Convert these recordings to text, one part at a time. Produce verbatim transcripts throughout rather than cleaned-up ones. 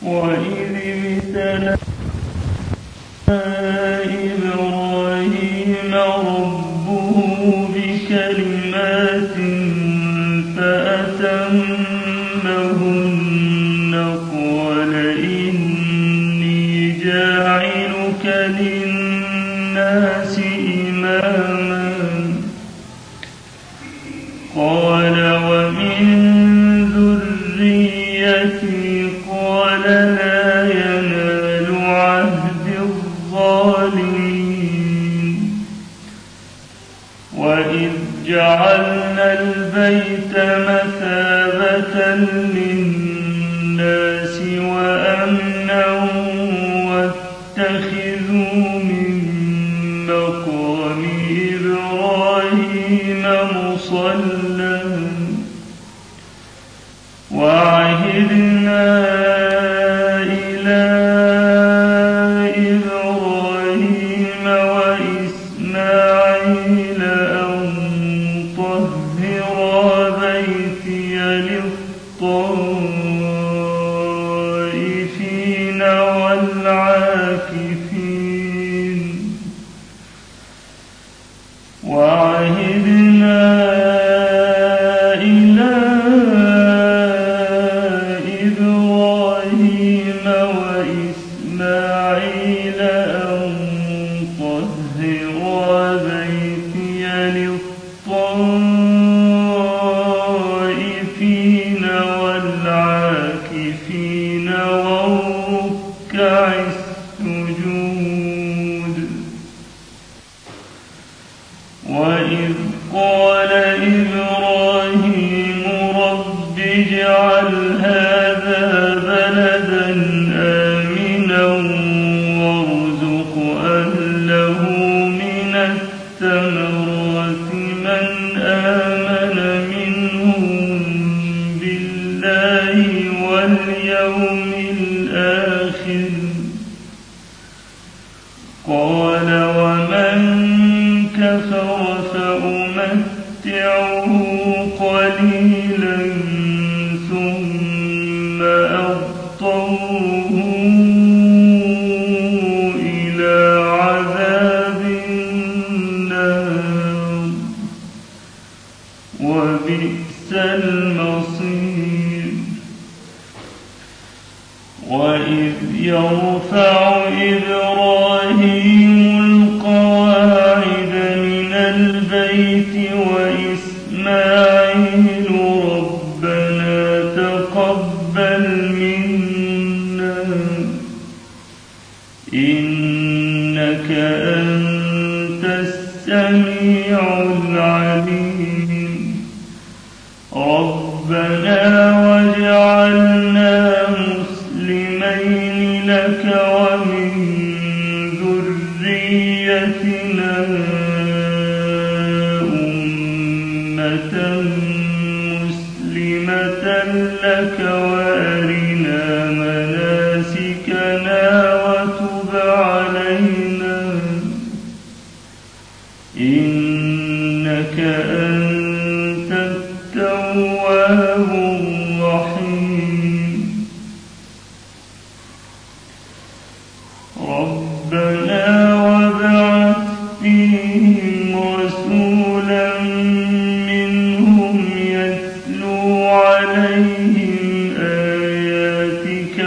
وإذ ابتلى إبراهيم ربه بكلمات فأتمهن قال إني جاعلك للناس إماما قال ومن ذريتي قال لا ينال عهد الظالمين وإذ جعلنا البيت مثابة للناس وأمنا واتخذوا من مقام إبراهيم مصلى وعهدنا إلى إبراهيم وإسماعيل أن طهرا بيتي للطائفين والعاكفين وعهدنا وإذ قال إبراهيم رب اجعل هذا بلدا آمنا وارزق أهله من الثمرات من آمن منهم بالله واليوم الآخر قال ومن كفر فأمتعه قليلا ثم أضطره إلى عذاب النار وبئس المصير وإذ يرفع إبراهيم القواعد من البيت وإسماعيل ربنا تقبل منا إنك أنت السميع العليم ربنا واجعلنا مسلمين لك ومن ذريتنا مسلمة لك وأرنا مناسكنا وتب علينا إنك أنت التواب الرحيم ربنا وابعث فيهم رسولا عليهم آياتك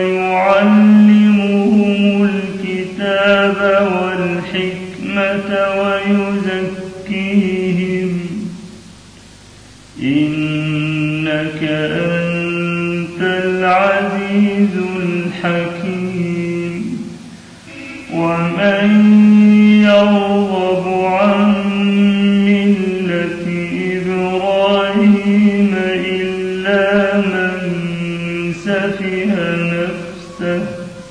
ويعلمهم الكتاب والحكمة ويزكيهم إنك أنت العزيز الحكيم ومن يرغب عن ملة إبراهيم من سفه نفسه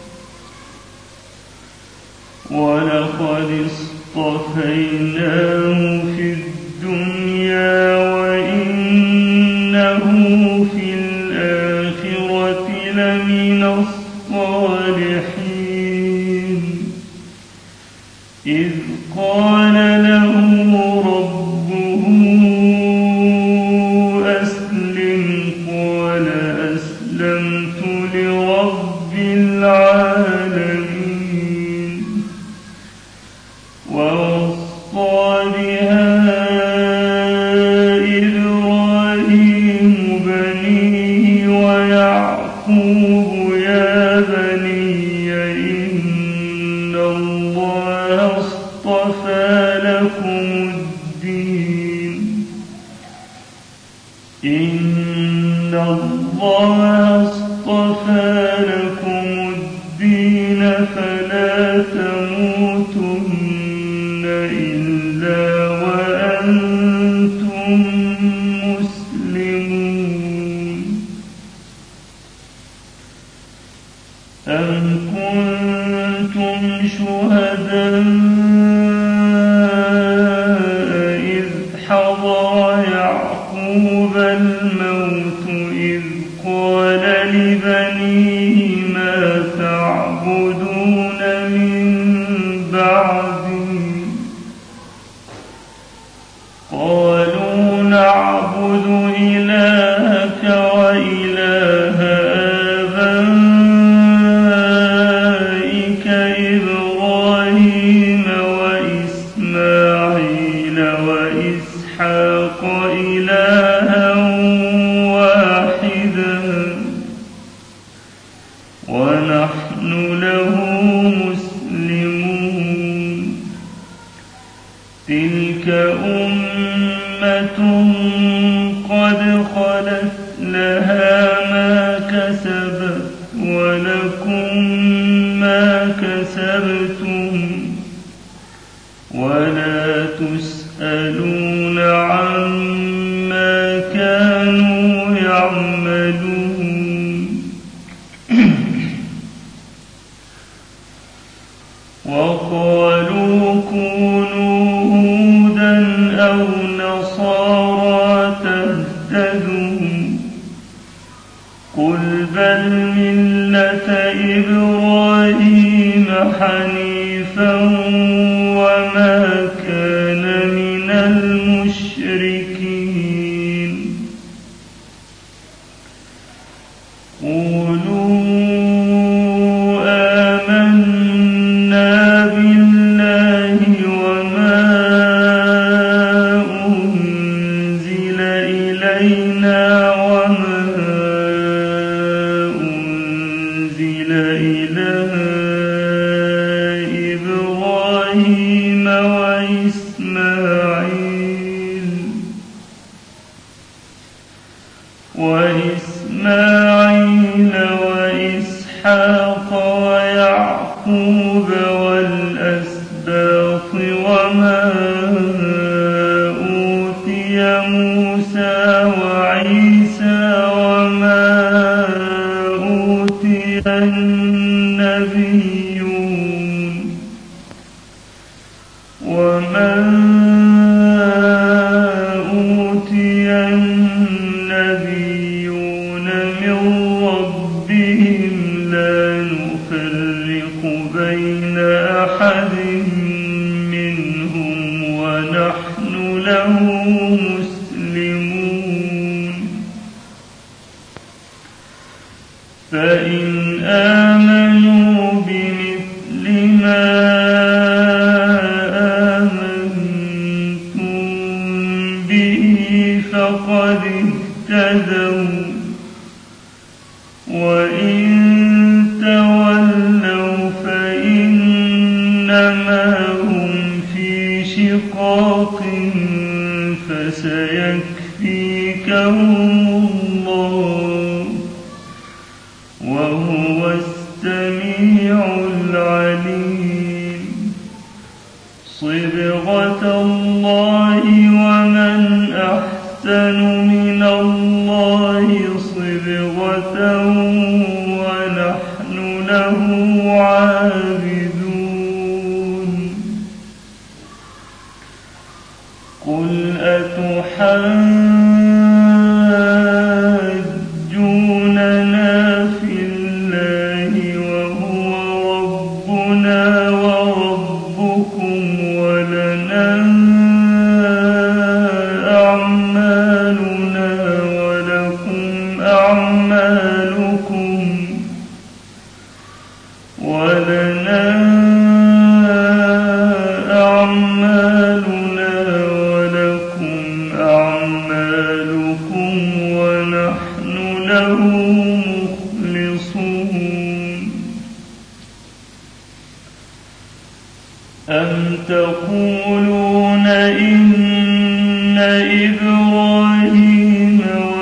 ولقد اصطفيناه في الدنيا وإنه في الآخرة لمن الصالحين إذ قال له ربه أسلم قال أسلمت لرب العالمين. ووصى بها إبراهيم بنيه ويعقوب يا بني إن الله اصطفى لكم الدين إن الله اصطفى لكم الدين فلا تموتن إلا وأنتم مسلمون. أم كنتم شهداء إذ حضر يعقوب الموت إذ قال لبنيه ما تعبدون من بعدي قالوا نعبد إلهك وإله آبائك إبراهيم وإسماعيل وإسحاق إلها واحدا ونحن له مسلمون. تلك أمة قد خلت لها ما كسبت ولكم ما كسبتم ولا تسألون عما كانوا يعملون. وقالوا كونوا هودا أو نصارى تهتدوا قل بل ملة إبراهيم حنيفا وما كان من المشركين. قولوا آمنا بالله وما أنزل إلينا وما أنزل إلى إبراهيم وإسماعيل وإسماعيل وإسحاق ويعقوب والأسباط وما أوتي موسى وعيسى وما أوتي النبيون وما أوتي النبيون من ربهم لا نفرق بين أحد منهم ونحن له مسلمون. فإن آمنوا بمثل ما آمنتم به فقد اهتدوا وإن تولوا فإنما هم في شقاق فسيكفيكهم الله وهو السميع العليم. صبغة الله ومن أحسن من الله صبغة ونحن له عابدون. قل أتحاجوننا في الله وهو ربنا وربكم ولنا أعمالنا ولكم أعمالكم ولنا أعمالنا ولكم أعمالكم ونحن له مخلصون أم تقولون إن إبراهيم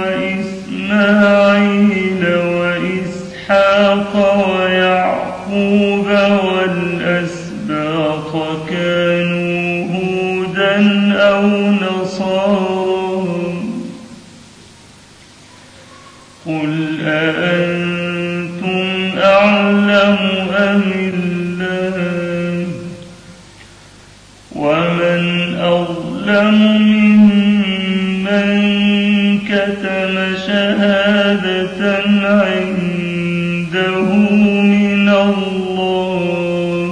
وإسماعيل وإسحاق ويعقوب والأسباط كانوا هودا أو نصارى قل أأنتم أعلم أم الله ومن أظلم ممن كتم شهادة عنده من الله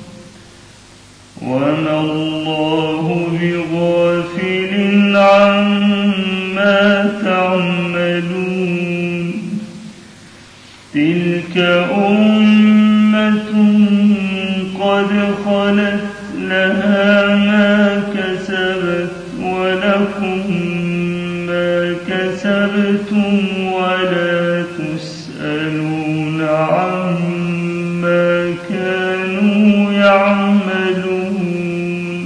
وما الله بغافل عما تعملون تلك أمة قد خلت لها ما كسبت ولكم ما كسبتم ولا تسألون عما كانوا يعملون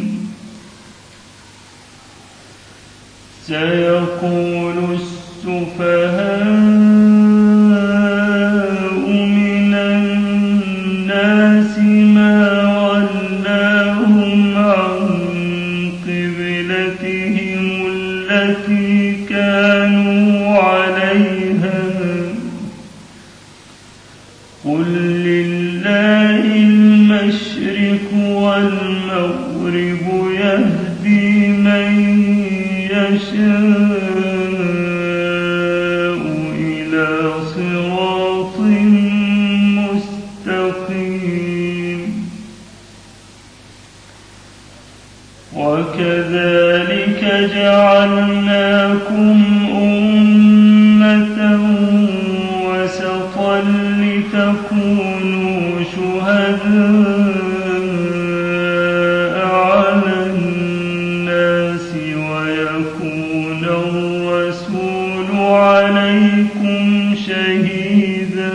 سيقول السفهاء من الناس ما ولاهم عن قبلتهم التي كانوا عليها قل لله المشرق والمغرب يهدي من يشاء إلى صراط مستقيم وكذلك جعلناكم أمة وسطا لتكونوا شهداء على الناس ويكون الرسول عليكم شهيدا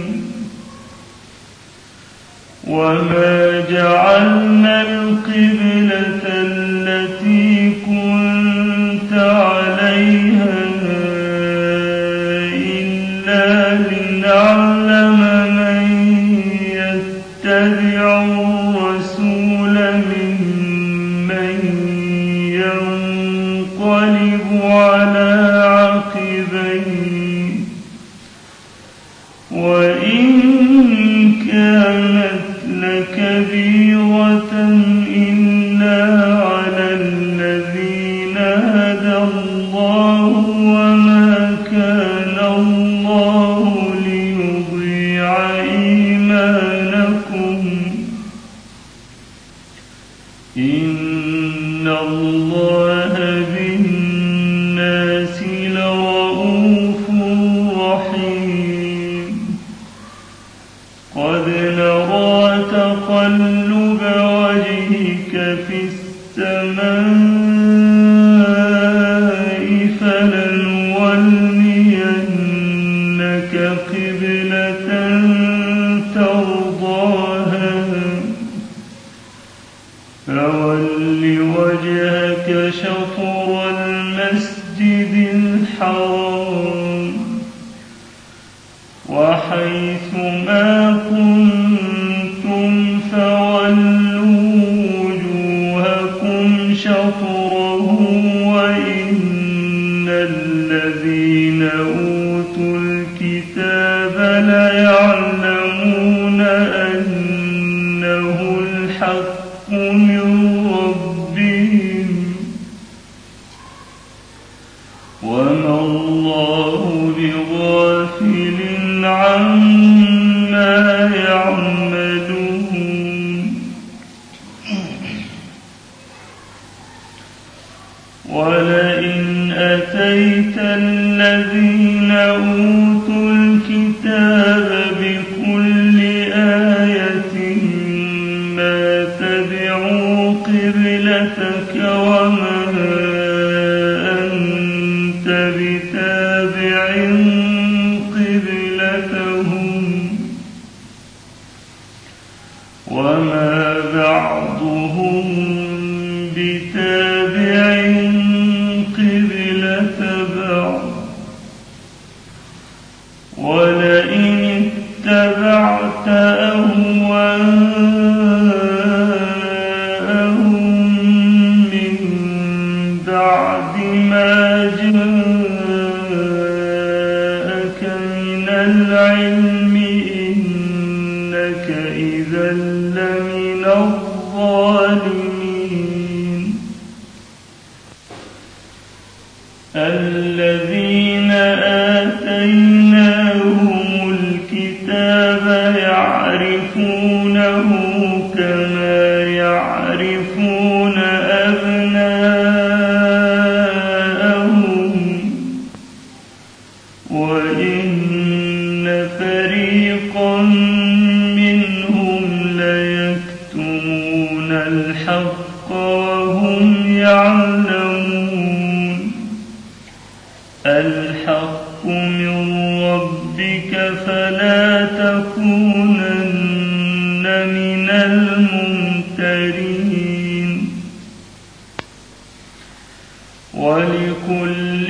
وما جعلنا القبلة التي كنت عليها إلا لنعلم من يتبع الرسول ممن ينقلب على عقبيه وإن كانت لكبيرة إلا على الذين هدى الله وما كان الله ليضيع إيمانكم إن الله بالناس لرؤوف رحيم قد نرى تقلب وجهك في السماء فلنولينك قبلة ترضاها فول وجهك شطر المسجد الحرام وحيث ما كنتم فولوا وجوهكم شطره وإن الذين أوتوا الكتاب ليعلمون أنه الحق من ربهم وما الله بغافل عما يعملون ولئن أتيت الذين أوتوا الكتاب بكل آياتك وما أنت بتابع قبلتهم وما بعضهم بتابع قبلة بعض ولئن اتبعت أهواءهم من بعد ما جاءك من العلم إنك إذا لمن الظالمين الذين آتيناهم الكتاب يعرفونه كما يعرفون أبناءهم وإن فريقا منهم ليكتمون الحق وهم يعلمون الحق من ربك فلا تكونن من الممترين ولكل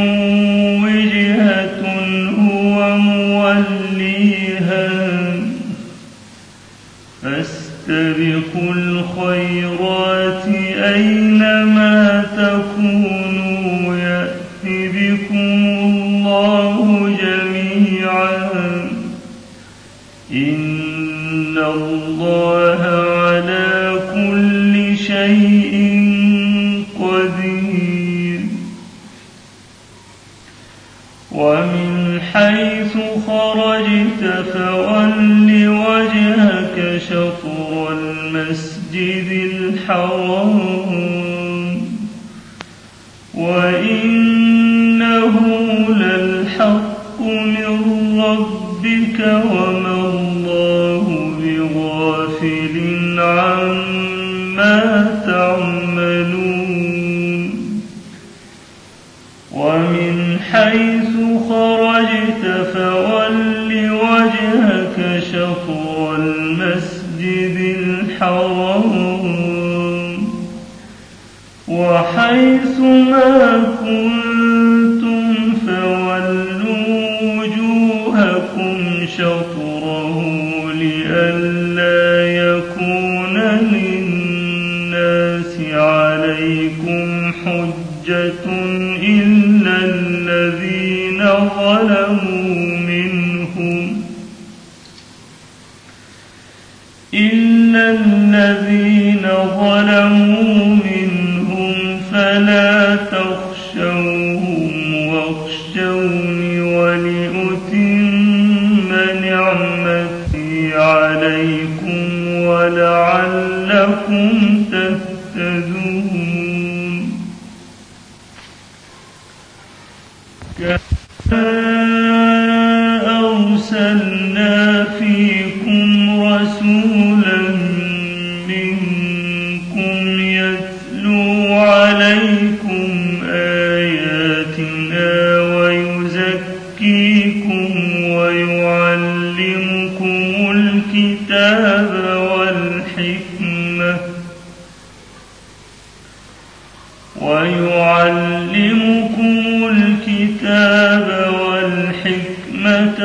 وجهة هو موليها فاستبقوا الخيرات أينما تكونوا يأت بكم الله جميعا إن الله على كل شيء قدير ومن حيث خرجت فول وجهك شطر المسجد الحرام وإنه للحق من ربك وما الله بغافل عما تعملون ومن حيث خرجت فول وجهك شطر المسجد الحرام وحيث ما كنتم فولوا وجوهكم شطره لئلا يكون للناس عليكم حجة إلا الذين ظلموا منهم إلا الذين ظلموا منهم فلا تخشوهم واخشوني ولأتم نعمتي عليكم ولعلكم تهتدون كما أرسلنا فيكم رسولا منكم يتلو عليكم آياتنا ويزكيكم ويعلمكم الكتاب والحكمة ويعلمكم الكتاب والحكمة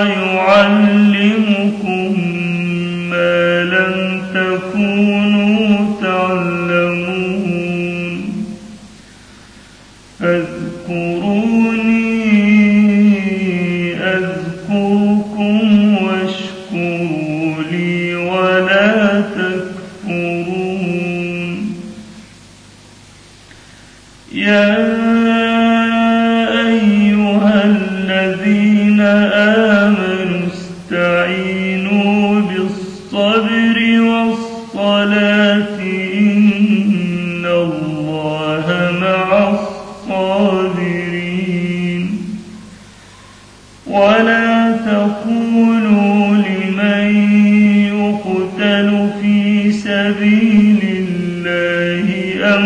ويعلمكم ما لم تكونوا تعلمون فاذكروني أذكركم واشكروا لي ولا تكفرون يا أيها الذين آمنوا استعينوا بالصبر والصلاة إن الله مع الصابرين ولا تقولوا لمن يقتل في سبيل الله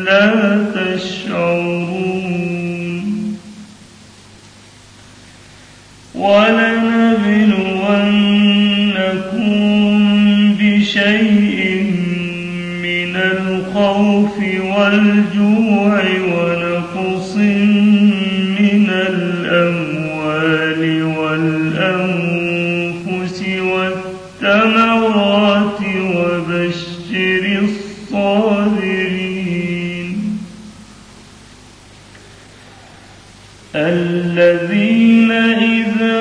لا تشعرون ولنبلونكم بشيء من الخوف والجوع ونقص من الأموال والأنفس والثمرات وبشر الصابرين الذين إذا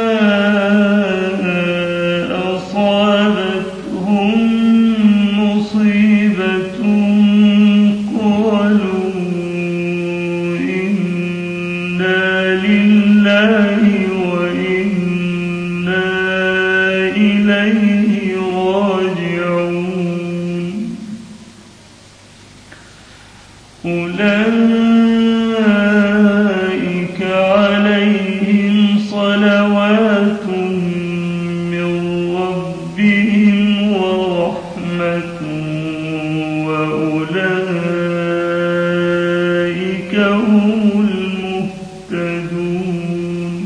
أصابتهم مصيبة قالوا إنا لله وإنا إليه راجعون أولئك عليهم صلوات من ربهم ورحمة وأولئك هم المهتدون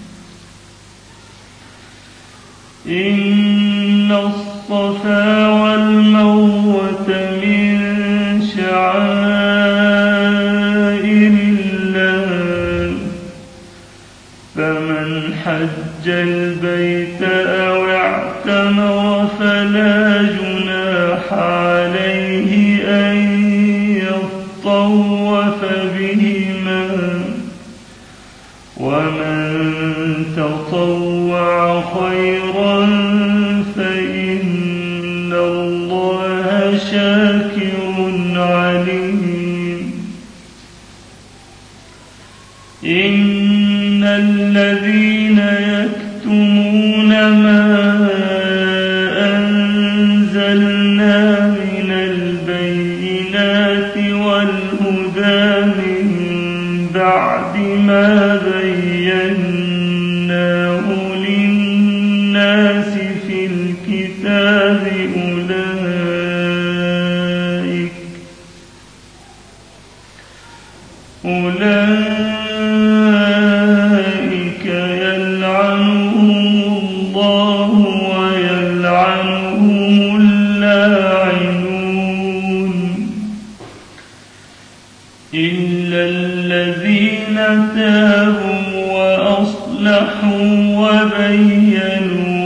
إن الصفا والمروة من شعائر الله فمن حج البيت أو اعتمر فلا جناح عليه أن يطوف بهما ومن تطوع خيرا فإن الله شاكر عليم إن الذين يكتمون ما أنزلنا من البينات والهدى من بعد ما بيناه للناس في الكتاب أولئك أولئك يلعنهم الله ويلعنهم اللاعنون إلا الذين تابوا وأصلحوا وبينوا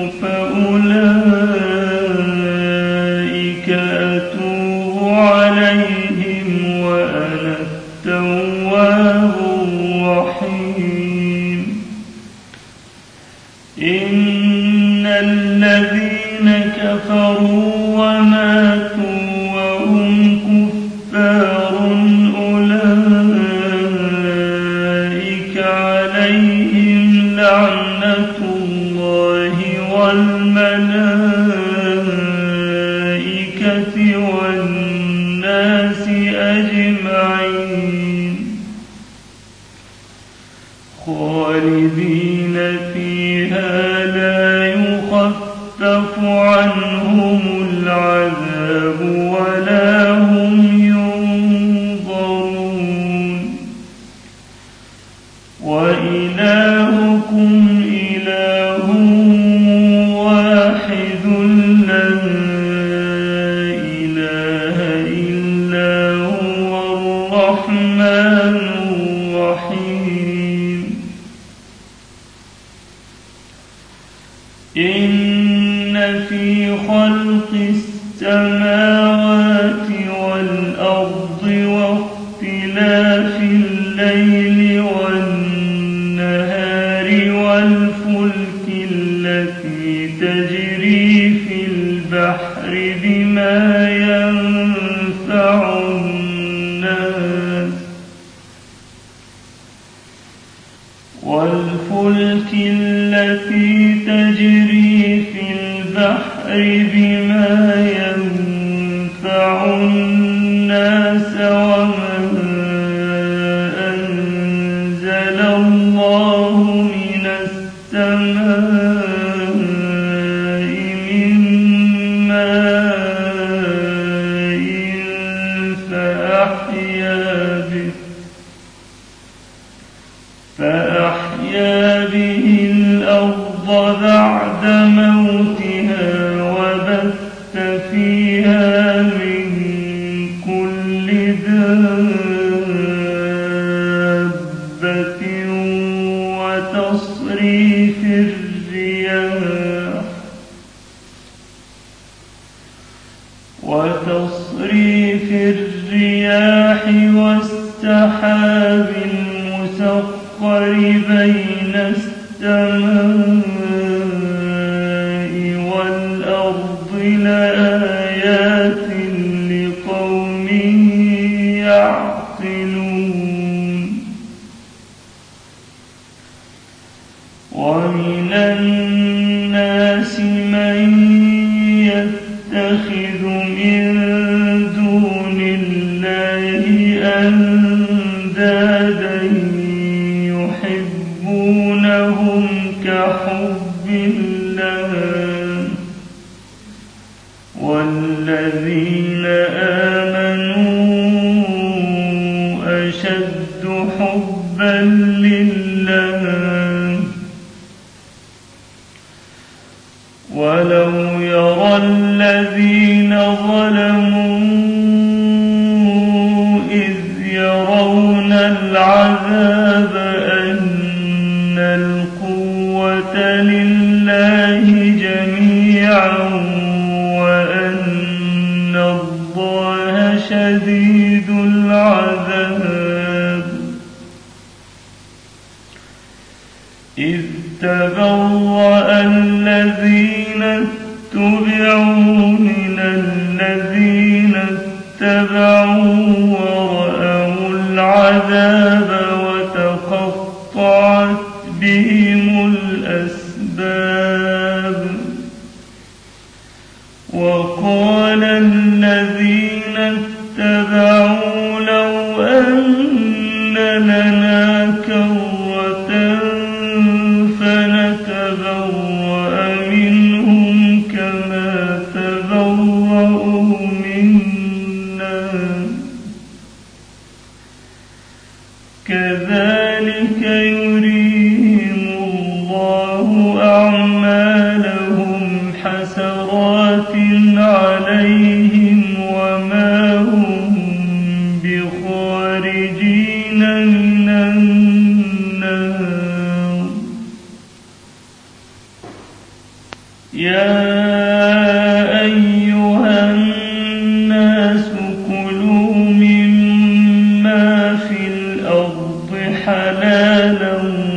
فأولئك أتوب عليهم وأنا التواب الرحيم إن الذين كفروا وماتوا وهم كفار أولئك عليهم لعنة الله والملائكة والناس أجمعين خالدين فيها لا يخفف عنهم العذاب ولا هم ينظرون وإلهكم إله واحد لا إله إلا هو الرحمن الرحيم إن في خلق السماوات والأرض واختلاف الليل والنهار والفلك التي تجري في البحر بما ينفع الناس والفلك التي تجري في البحر بما ينفع الناس وما أنزل الله من السماء من ماء فأحيا به فأحيا به الأرض بعد موتها وبث فيها من كل دابة وتصريف الرياح وتصريف الرياح والسحاب المسخر بين السماء والأرض لآيات لقوم يعقلون ومن الناس من يتخذ من دون الله أندادا يحبونهم كحب الله والذين آمنوا أشد حبا لله ولو يرى الذين ظلموا إذ يرون العذاب أن القوة لله جميعا وأن الله شديد العذاب إذ تبرأ الذين اتبعوا من الذين اتبعوا ورأوا العذاب وتقطعت بهم الأسباب وقال الذين اتبعوا لو أن لنا كرة فنتبرأ منهم كما تبرأوا منا كذلك يريهم الله أعمالهم حسرات عليهم وما هم بخارجين من النار يا أيها الناس كلوا مما في الأرض حلالا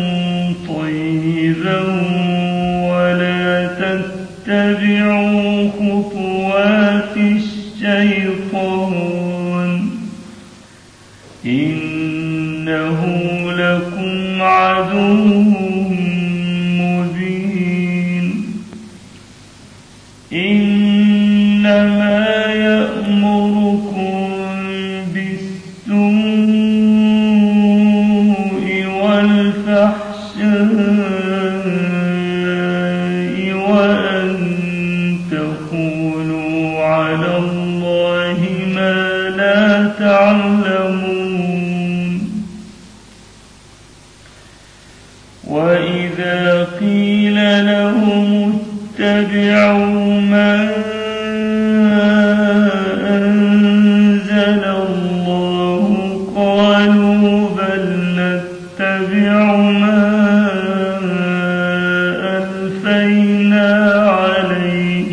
طيبا ولا تتبعوا خطوات الشيطان إنه لكم عدو مبين إنما يأمركم بالسوء والفحشاء وأن تقولوا على الله ما لا تعلمون وإذا قيل لهم اتبعوا ما أنزل الله قالوا بل نتبع ما ألفينا عليه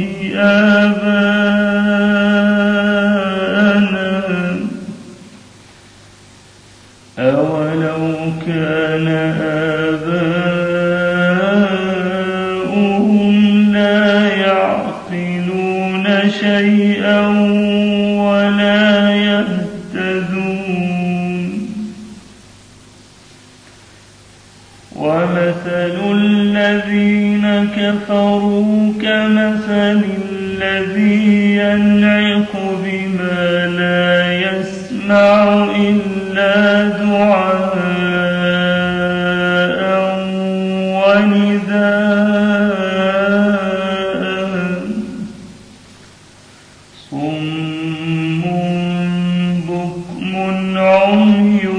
آباءنا أولو كان آباؤهم لا يعقلون شيئا ولا يهتدون ومثل الذين كفروا كمثل الذي ينعق بما لا يسمع إلا دعاء ونداء صم بكم عمي